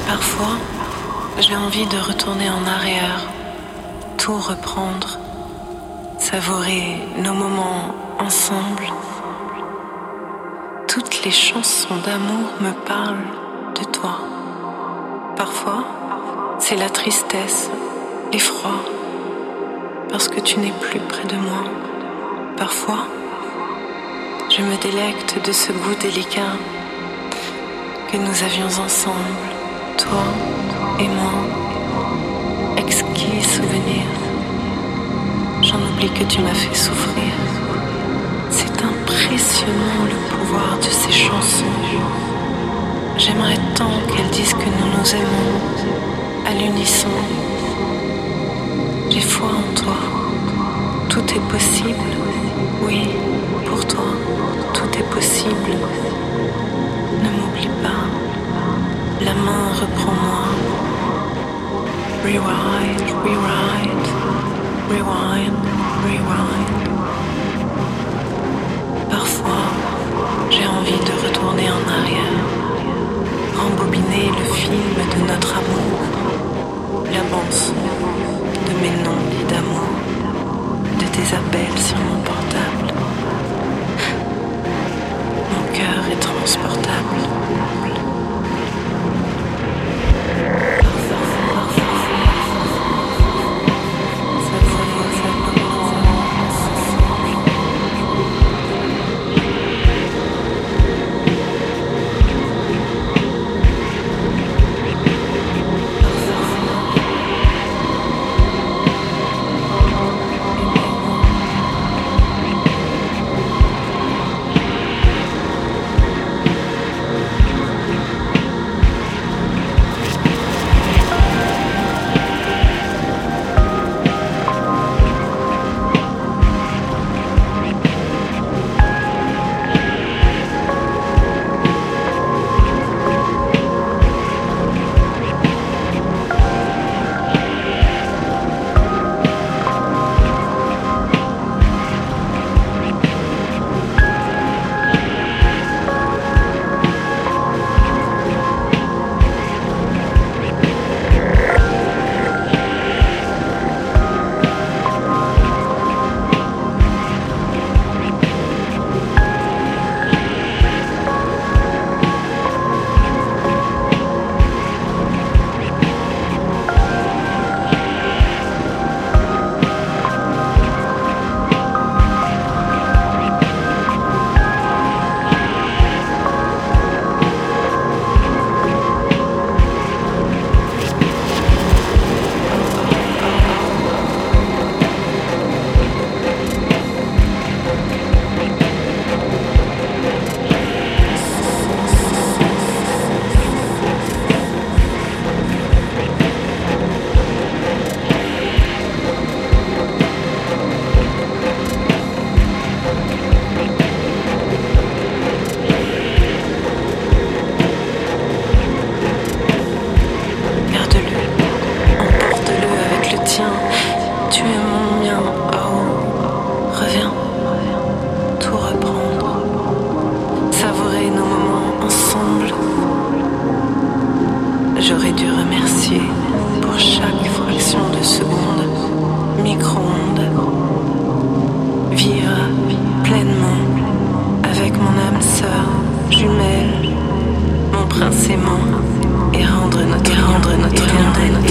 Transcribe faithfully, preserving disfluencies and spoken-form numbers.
Parfois, j'ai envie de retourner en arrière, tout reprendre, savourer nos moments ensemble. Toutes les chansons d'amour me parlent de toi. Parfois, c'est la tristesse, l'effroi, parce que tu n'es plus près de moi. Parfois, je me délecte de ce goût délicat que nous avions ensemble, toi et moi. Exquis souvenir, j'en oublie que tu m'as fait souffrir. C'est impressionnant le pouvoir de ces chansons. J'aimerais tant qu'elles disent que nous nous aimons à l'unisson. J'ai foi en toi, tout est possible. Oui, pour toi, tout est possible. Ne m'oublie pas, la main reprends-moi. Rewind, rewind, rewind, rewind. Parfois, j'ai envie de retourner en arrière, rembobiner le film de notre amour, la bande-son de mes non-dits d'amour, de tes appels sur mon portable. Mon cœur est transportable. Et rendre notre, et rendre notre, et rendre notre